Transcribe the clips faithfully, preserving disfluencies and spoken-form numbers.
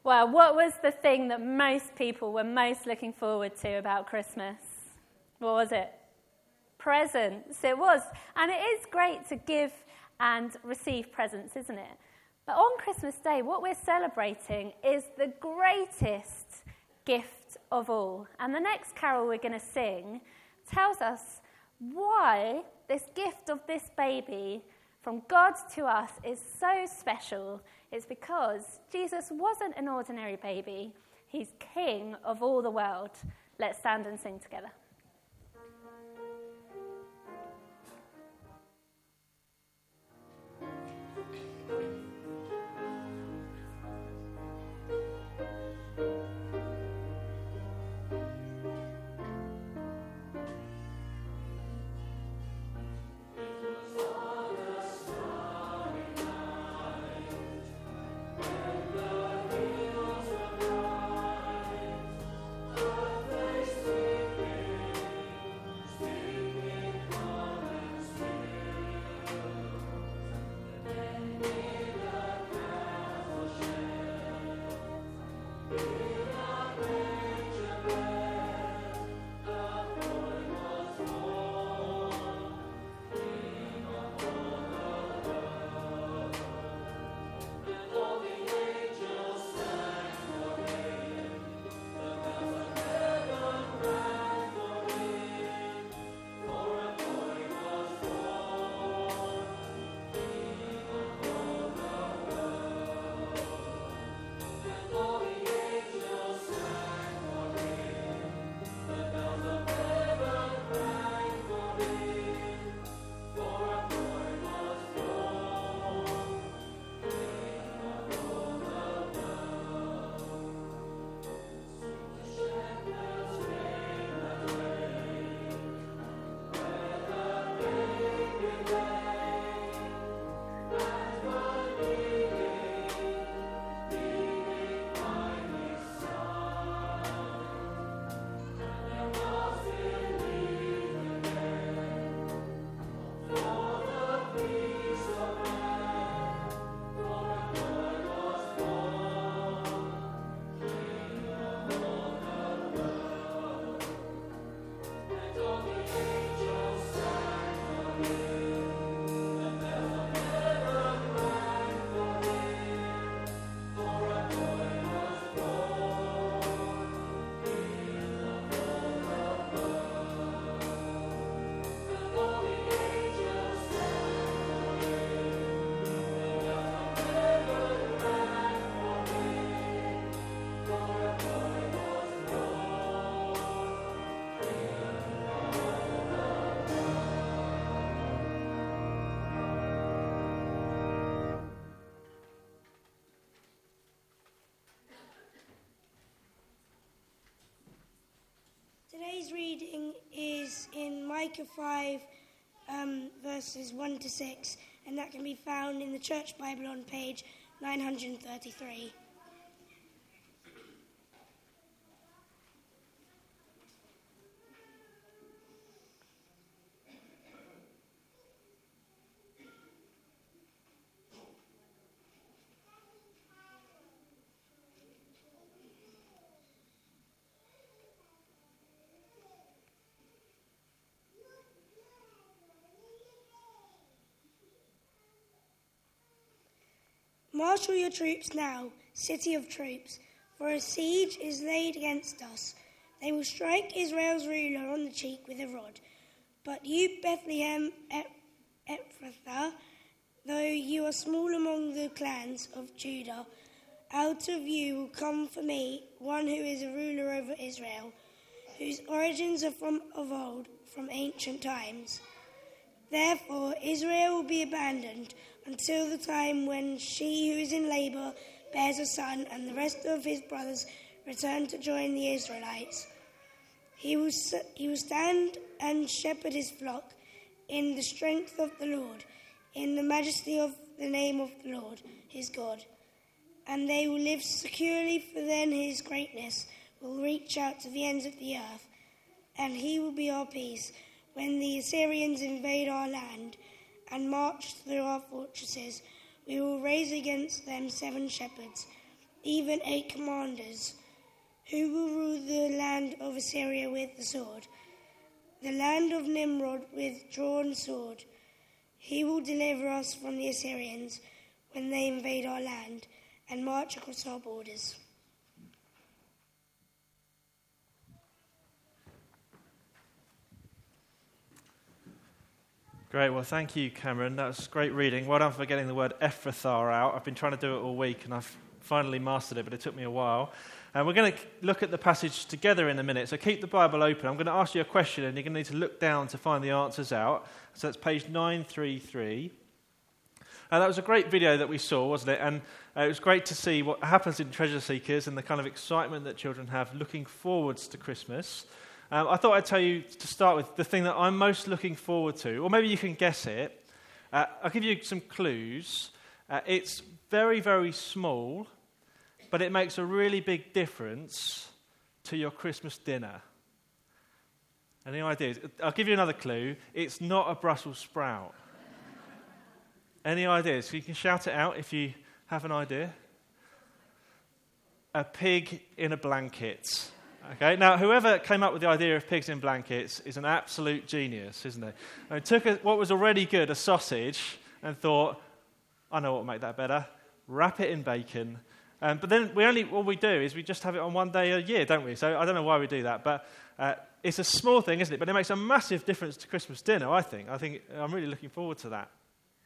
Well, what was the thing that most people were most looking forward to about Christmas? What was it? Presents. It was. And it is great to give and receive presents, isn't it? But on Christmas Day, what we're celebrating is the greatest gift of all. And the next carol we're going to sing tells us why this gift of this baby from God to us is so special. It's because Jesus wasn't an ordinary baby. He's King of all the world. Let's stand and sing together. Today's reading is in Micah five, um, verses one to six, and that can be found in the Church Bible on page nine hundred thirty-three. Marshal your troops now, city of troops, for a siege is laid against us. They will strike Israel's ruler on the cheek with a rod. But you, Bethlehem Ephrathah, though you are small among the clans of Judah, out of you will come for me one who is a ruler over Israel, whose origins are from of old, from ancient times. Therefore Israel will be abandoned until the time when she who is in labour bears a son, and the rest of his brothers return to join the Israelites. He will, he will stand and shepherd his flock in the strength of the Lord, in the majesty of the name of the Lord, his God. And they will live securely, for then his greatness will reach out to the ends of the earth, and he will be our peace. When the Assyrians invade our land and march through our fortresses, we will raise against them seven shepherds. even eight commanders, who will rule the land of Assyria with the sword, the land of Nimrod with drawn sword. He will deliver us from the Assyrians when they invade our land and march across our borders. Great, well thank you, Cameron. That was great reading. Well done for getting the word Ephrathah out. I've been trying to do it all week and I've finally mastered it, but it took me a while. And we're going to look at the passage together in a minute, so keep the Bible open. I'm going to ask you a question and you're going to need to look down to find the answers out. So that's page nine thirty-three. Uh, that was a great video that we saw, wasn't it? And uh, it was great to see what happens in Treasure Seekers and the kind of excitement that children have looking forwards to Christmas. Um, I thought I'd tell you to start with the thing that I'm most looking forward to, or maybe you can guess it. Uh, I'll give you some clues. Uh, it's very, very small, but it makes a really big difference to your Christmas dinner. Any ideas? I'll give you another clue. It's not a Brussels sprout. Any ideas? You can shout it out if you have an idea. A pig in a blanket. Okay, now whoever came up with the idea of pigs in blankets is an absolute genius, isn't it? And took a, what was already good, a sausage, and thought, I know what will make that better. Wrap it in bacon. Um, but then we only all we do is we just have it on one day a year, don't we? So I don't know why we do that, but uh, it's a small thing, isn't it? But it makes a massive difference to Christmas dinner, I think. I think I'm really looking forward to that.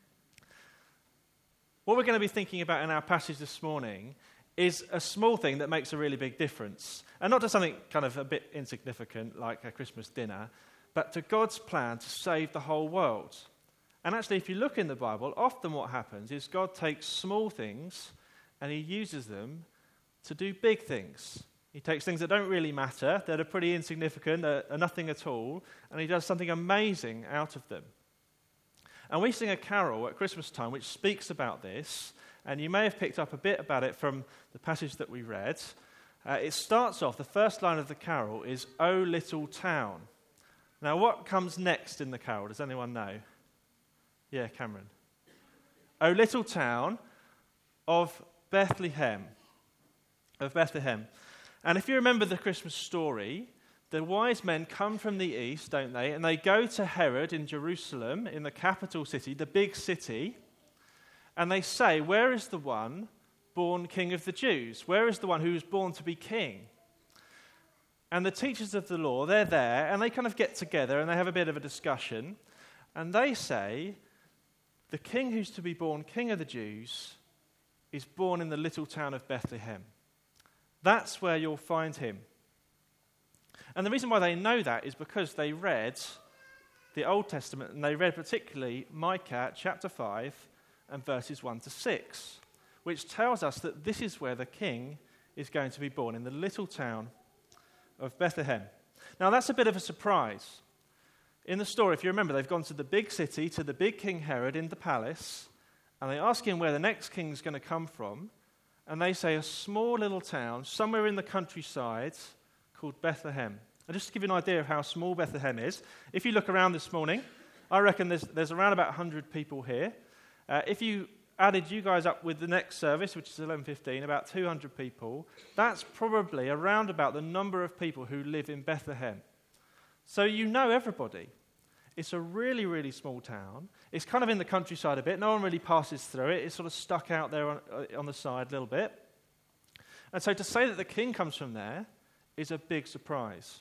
What we're going to be thinking about in our passage this morning is a small thing that makes a really big difference. And not to something kind of a bit insignificant like a Christmas dinner, but to God's plan to save the whole world. And actually, if you look in the Bible, often what happens is God takes small things and he uses them to do big things. He takes things that don't really matter, that are pretty insignificant, are, are nothing at all, and he does something amazing out of them. And we sing a carol at Christmas time which speaks about this, and you may have picked up a bit about it from the passage that we read. Uh, it starts off, the first line of the carol is, "O little town." Now, what comes next in the carol? Does anyone know? Yeah, Cameron. "O little town of Bethlehem." Of Bethlehem. And if you remember the Christmas story, the wise men come from the east, don't they? And they go to Herod in Jerusalem, in the capital city, the big city. And they say, "Where is the one born King of the Jews? Where is the one who was born to be king?" And the teachers of the law, they're there, and they kind of get together and they have a bit of a discussion. And they say, the king who's to be born King of the Jews is born in the little town of Bethlehem. That's where you'll find him. And the reason why they know that is because they read the Old Testament, and they read particularly Micah chapter five and verses one to six, which tells us that this is where the king is going to be born, in the little town of Bethlehem. Now, that's a bit of a surprise. In the story, if you remember, they've gone to the big city, to the big King Herod in the palace, and they ask him where the next king's going to come from, and they say a small little town somewhere in the countryside called Bethlehem. And just to give you an idea of how small Bethlehem is, if you look around this morning, I reckon there's, there's around about one hundred people here. Uh, if you added you guys up with the next service, which is eleven fifteen, about two hundred people, that's probably around about the number of people who live in Bethlehem. So you know everybody. It's a really, really small town. It's kind of in the countryside a bit. No one really passes through it. It's sort of stuck out there on, uh, on the side a little bit. And so to say that the king comes from there is a big surprise.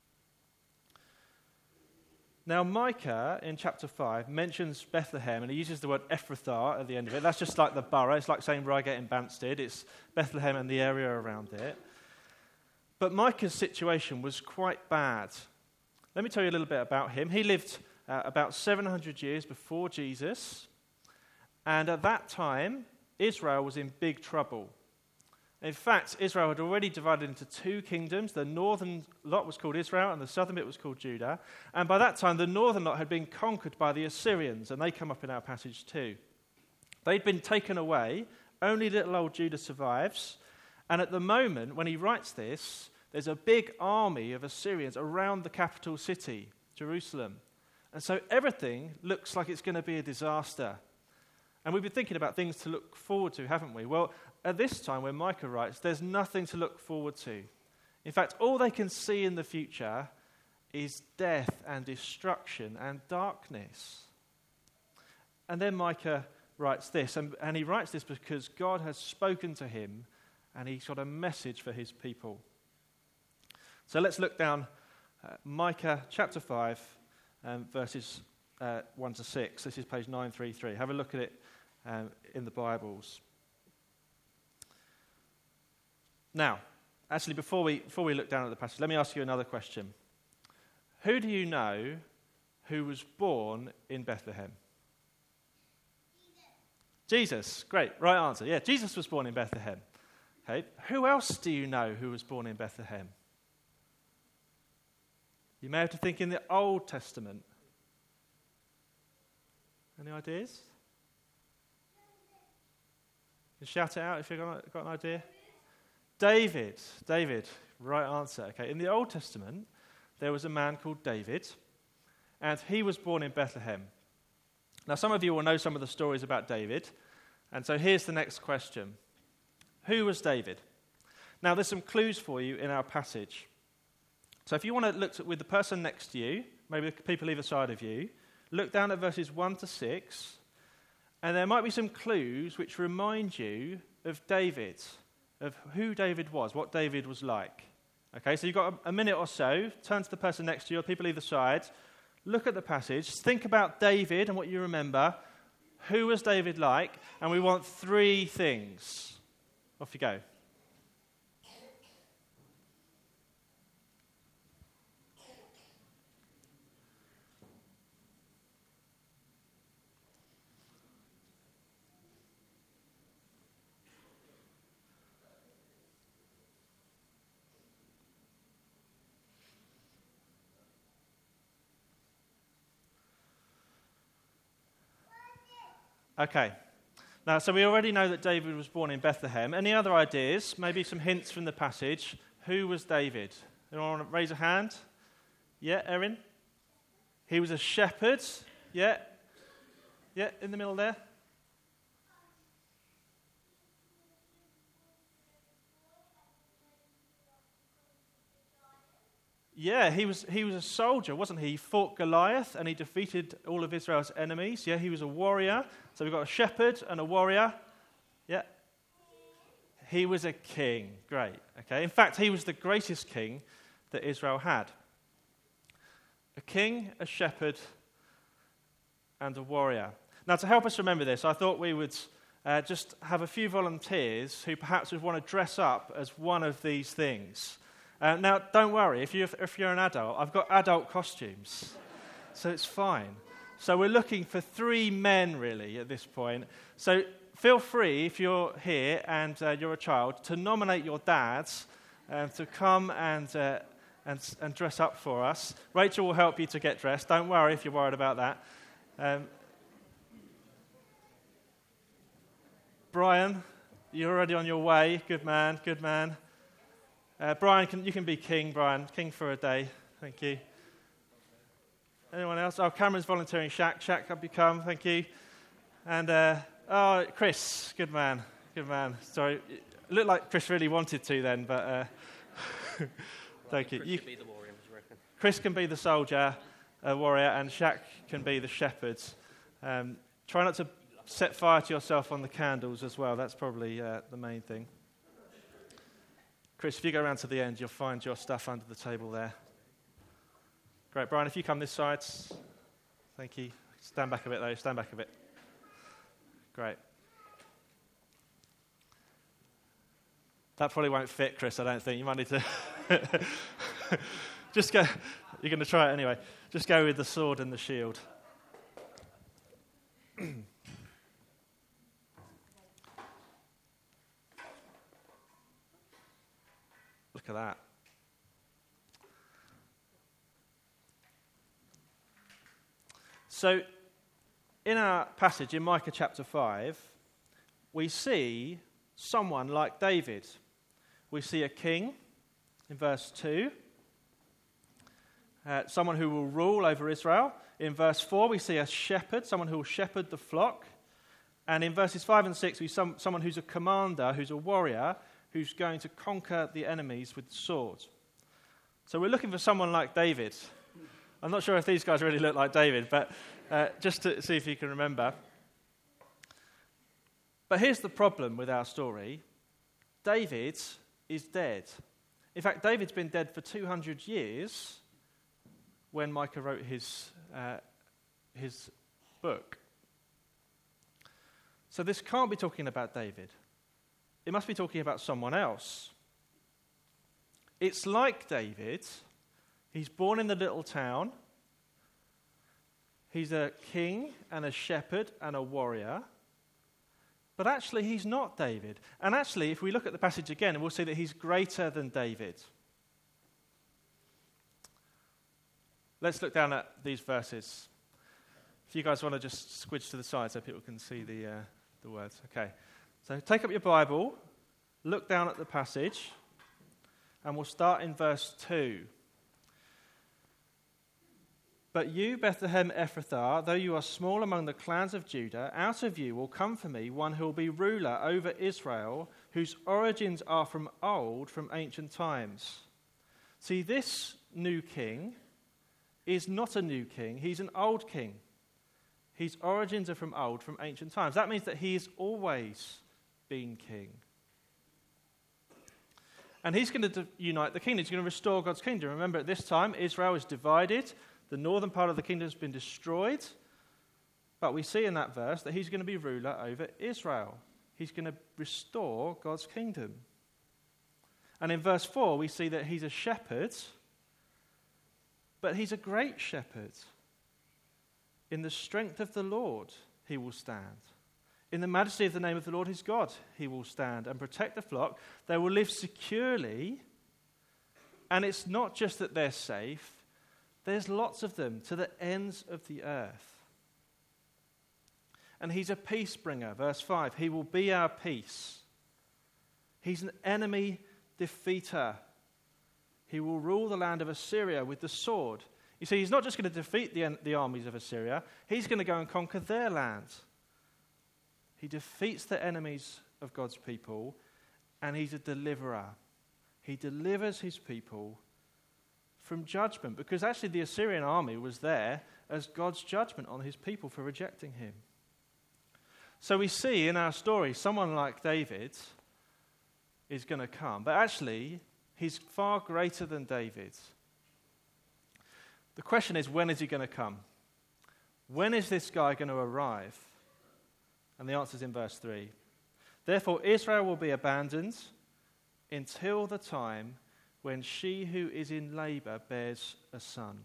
Now, Micah, in chapter five, mentions Bethlehem, and he uses the word Ephrathah at the end of it. That's just like the borough. It's like saying Reigate and Banstead. It's Bethlehem and the area around it. But Micah's situation was quite bad. Let me tell you a little bit about him. He lived uh, about seven hundred years before Jesus, and at that time, Israel was in big trouble. In fact, Israel had already divided into two kingdoms. The northern lot was called Israel, and the southern bit was called Judah. And by that time, the northern lot had been conquered by the Assyrians, and they come up in our passage too. They'd been taken away. Only little old Judah survives. And at the moment, when he writes this, there's a big army of Assyrians around the capital city, Jerusalem. And so everything looks like it's going to be a disaster. And we've been thinking about things to look forward to, haven't we? Well, at this time when Micah writes, there's nothing to look forward to. In fact, all they can see in the future is death and destruction and darkness. And then Micah writes this, and, and he writes this because God has spoken to him and he's got a message for his people. So let's look down uh, Micah chapter five, um, verses uh, one to six. This is page nine thirty-three. Have a look at it um, in the Bibles. Now, actually, before we before we look down at the passage, let me ask you another question. Who do you know who was born in Bethlehem? Jesus. Jesus. Great. Right answer. Yeah, Jesus was born in Bethlehem. Okay. Who else do you know who was born in Bethlehem? You may have to think in the Old Testament. Any ideas? You shout it out if you've got, got an idea. David. David. Right answer. Okay. In the Old Testament, there was a man called David, and he was born in Bethlehem. Now, some of you will know some of the stories about David, and so here's the next question. Who was David? Now, there's some clues for you in our passage. So if you want to look at, with the person next to you, maybe the people either side of you, look down at verses one to six, and there might be some clues which remind you of David, of who David was, what David was like. Okay, so you've got a, a minute or so. Turn to the person next to you, or people either side. Look at the passage. Think about David and what you remember. Who was David like? And we want three things. Off you go. Okay. Now, so we already know that David was born in Bethlehem. Any other ideas? Maybe some hints from the passage. Who was David? Anyone want to raise a hand? Yeah, Erin? He was a shepherd. Yeah? Yeah, in the middle there. Yeah, he was he was a soldier, wasn't he? He fought Goliath and he defeated all of Israel's enemies. Yeah, he was a warrior. So we've got a shepherd and a warrior. Yeah. He was a king. Great. Okay. In fact, he was the greatest king that Israel had. A king, a shepherd, and a warrior. Now, to help us remember this, I thought we would uh, just have a few volunteers who perhaps would want to dress up as one of these things. Uh, now, don't worry, if, you, if you're an adult, I've got adult costumes, so it's fine. So we're looking for three men, really, at this point. So feel free, if you're here and uh, you're a child, to nominate your dads um, to come and, uh, and, and dress up for us. Rachel will help you to get dressed. Don't worry if you're worried about that. Um, Brian, you're already on your way. Good man, good man. Uh, Brian, can, you can be king, Brian. King for a day. Thank you. Anyone else? Oh, Cameron's volunteering. Shaq, Shaq, have you come? Thank you. And, uh, oh, Chris. Good man. Good man. Sorry. It looked like Chris really wanted to then, but uh, thank you. Chris you. Can be the warrior, I reckon. Chris can be the soldier, uh, warrior, and Shaq can be the shepherd. Um, try not to set fire to yourself on the candles as well. That's probably uh, the main thing. Chris, if you go around to the end, you'll find your stuff under the table there. Great. Brian, if you come this side. Thank you. Stand back a bit, though. Stand back a bit. Great. That probably won't fit, Chris, I don't think. You might need to... Just go... You're going to try it anyway. Just go with the sword and the shield. Look at that. So, in our passage in Micah chapter five, we see someone like David. We see a king in verse two, uh, someone who will rule over Israel. In verse four, we see a shepherd, someone who will shepherd the flock. And in verses five and six, we see some, someone who's a commander, who's a warrior, who's going to conquer the enemies with the sword. So we're looking for someone like David. I'm not sure if these guys really look like David, but uh, just to see if you can remember. But here's the problem with our story. David is dead. In fact, David's been dead for two hundred years when Micah wrote his, uh, his book. So this can't be talking about David. It must be talking about someone else. It's like David. He's born in the little town. He's a king and a shepherd and a warrior. But actually, he's not David. And actually, if we look at the passage again, we'll see that he's greater than David. Let's look down at these verses. If you guys want to just squidge to the side so people can see the, uh, the words. Okay. So take up your Bible, look down at the passage, and we'll start in verse two. But you, Bethlehem Ephrathah, though you are small among the clans of Judah, out of you will come for me one who will be ruler over Israel, whose origins are from old, from ancient times. See, this new king is not a new king, he's an old king. His origins are from old, from ancient times. That means that he has always been king. And he's going to unite the kingdom. He's going to restore God's kingdom. Remember, at this time, Israel is divided. The northern part of the kingdom has been destroyed. But we see in that verse that he's going to be ruler over Israel. He's going to restore God's kingdom. And in verse four, we see that he's a shepherd, but he's a great shepherd. In the strength of the Lord, he will stand. In the majesty of the name of the Lord his God, he will stand and protect the flock. They will live securely. And it's not just that they're safe. There's lots of them to the ends of the earth. And he's a peace bringer. Verse five, he will be our peace. He's an enemy defeater. He will rule the land of Assyria with the sword. You see, he's not just going to defeat the, the armies of Assyria. He's going to go and conquer their land. He defeats the enemies of God's people, and he's a deliverer. He delivers his people from judgment, because actually the Assyrian army was there as God's judgment on his people for rejecting him. So we see in our story someone like David is going to come, but actually he's far greater than David. The question is, when is he going to come? When is this guy going to arrive? And the answer is in verse three. Therefore Israel will be abandoned until the time when she who is in labor bears a son.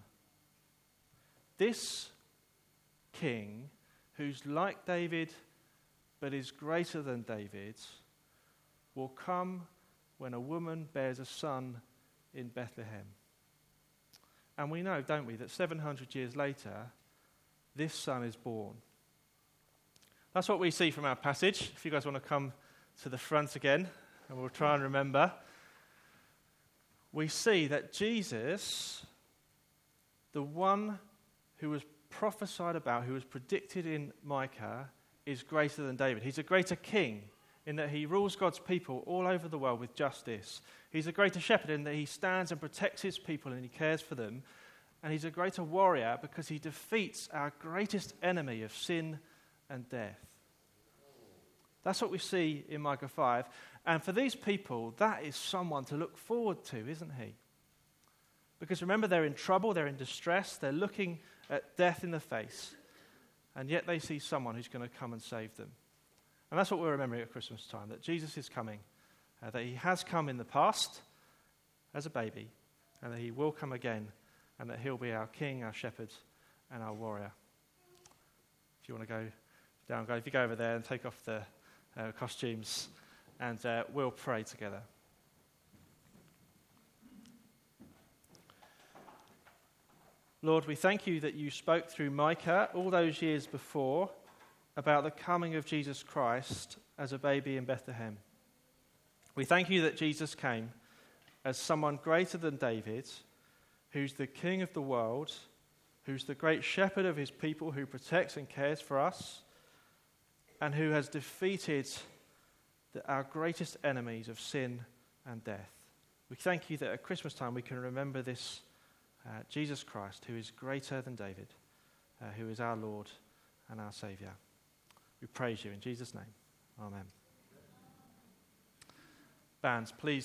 This king, who's like David but is greater than David, will come when a woman bears a son in Bethlehem. And we know, don't we, that seven hundred years later, this son is born. That's what we see from our passage. If you guys want to come to the front again, and we'll try and remember. We see that Jesus, the one who was prophesied about, who was predicted in Micah, is greater than David. He's a greater king in that he rules God's people all over the world with justice. He's a greater shepherd in that he stands and protects his people and he cares for them. And he's a greater warrior because he defeats our greatest enemy of sin and death. That's what we see in Micah five. And for these people, that is someone to look forward to, isn't he? Because remember, they're in trouble, they're in distress, they're looking at death in the face, and yet they see someone who's going to come and save them. And that's what we're remembering at Christmas time, that Jesus is coming, uh, that he has come in the past as a baby, and that he will come again, and that he'll be our king, our shepherd, and our warrior. If you want to go down, go. If you go over there and take off the uh, costumes, and uh, we'll pray together. Lord, we thank you that you spoke through Micah all those years before about the coming of Jesus Christ as a baby in Bethlehem. We thank you that Jesus came as someone greater than David, who's the king of the world, who's the great shepherd of his people, who protects and cares for us. and who has defeated the, our greatest enemies of sin and death. We thank you that at Christmas time we can remember this uh, Jesus Christ, who is greater than David, uh, who is our Lord and our Saviour. We praise you in Jesus' name. Amen. Bands, please.